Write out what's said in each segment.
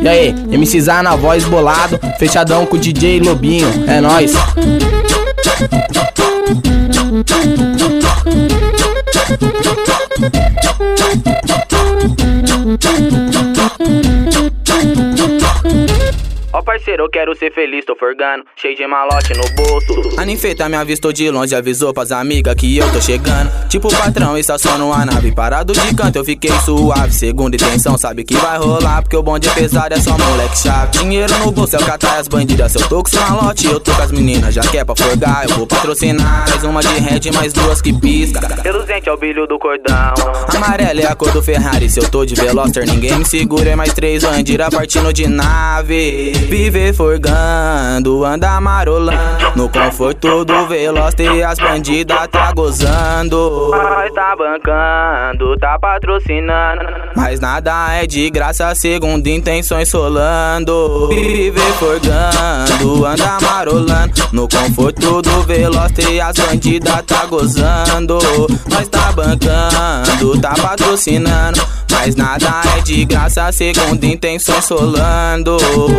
E aí, MCzá na voz bolado, fechadão com o DJ Lobinho, é nóis. Ó parceiro, eu quero ser feliz, tô forgando, cheio de malote no bolso. A ninfeita me avistou de longe, avisou pras amigas que eu tô chegando. Tipo o patrão, estaciono a nave, parado de canto eu fiquei suave. Segunda intenção, sabe que vai rolar, porque o bonde é pesado, é só moleque chave. Dinheiro no bolso, é o catar as bandidas. Se eu tô com seu malote, eu tô com as meninas. Já que é pra forgar, eu vou patrocinar. Mais uma de red, mais duas que pisca. Reluzente é o brilho do cordão. Amarela é a cor do Ferrari, se eu tô de Veloster ninguém me segura. É mais três bandira partindo de nave. Viver forgando, anda marolando, no conforto do Veloster e as bandidas tá gozando. Nós tá bancando, tá patrocinando, mas nada é de graça, segundo intenções solando. Viver forgando, anda marolando, no conforto do Veloster e as bandidas tá gozando. Nós tá bancando, tá patrocinando, mas nada é de graça, segundo intenções solando.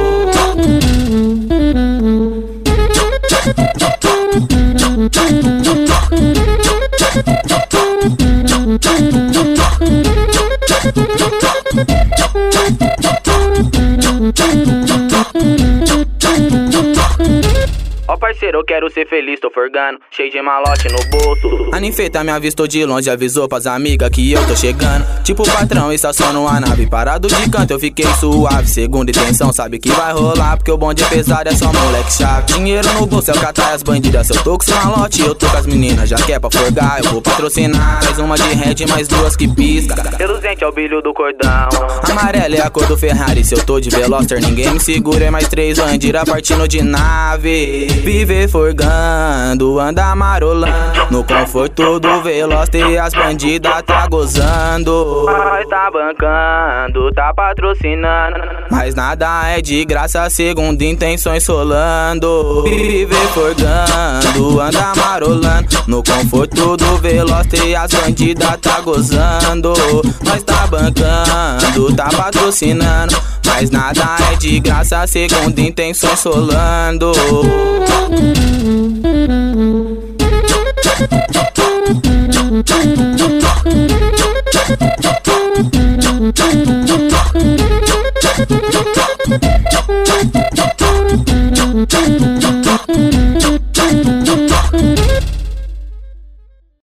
Ó parceiro, eu quero ser feliz, tô forgando, cheio de malote no bolso. A ninfeita me avistou de longe, avisou pras amigas que eu tô chegando. Tipo o patrão, estaciono a nave, parado de canto eu fiquei suave. Segunda intenção, sabe que vai rolar, porque o bonde é pesado, é só moleque chave. Dinheiro no bolso, é o catar as bandidas. Se eu tô com seu malote, eu tô com as meninas. Já que é pra forgar, eu vou patrocinar. Mais uma de red, mais duas que pisca. Reluzente é o brilho do cordão. Amarela é a cor do Ferrari, se eu tô de Veloster ninguém me segura. É mais três bandira partindo de nave. Viver forgando, anda marolando, no conforto do Veloster e as bandidas tá gozando. Nós tá bancando, tá patrocinando, mas nada é de graça, segundo intenções solando. Viver forgando, anda marolando, no conforto do Veloster e as bandidas tá gozando. Nós tá bancando, tá patrocinando, mas nada é de graça, segundo intenções solando. Thank you.